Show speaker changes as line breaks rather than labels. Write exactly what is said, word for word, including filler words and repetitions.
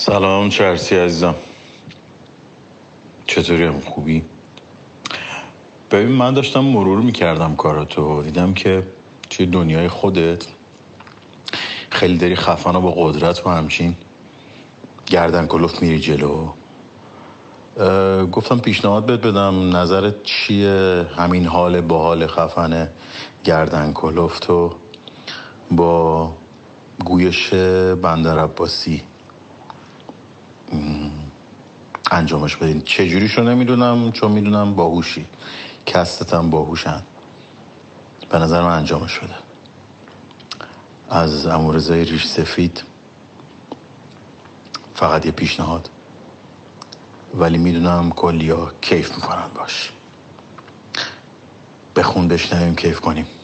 سلام چرسی عزیزم، چطوری؟ هم خوبی؟ ببین من داشتم مرور میکردم کاراتو، دیدم که توی دنیای خودت خیلی داری خفن و با قدرت و همچین گردن کلفت میری جلو. گفتم پیشنهاد بهت بدم، نظرت چیه؟ همین حال با حال خفن گردن کلفت و با گویش بندر عباسی انجامش بدین. چجوریشو نمیدونم، چون میدونم باهوشی، کستتم باهوشن. به نظر من انجامش شده. از امورزای ریش سفید فقط یه پیشنهاد، ولی میدونم کلیا کیف میکنن باش. بخون بشنویم کیف کنیم.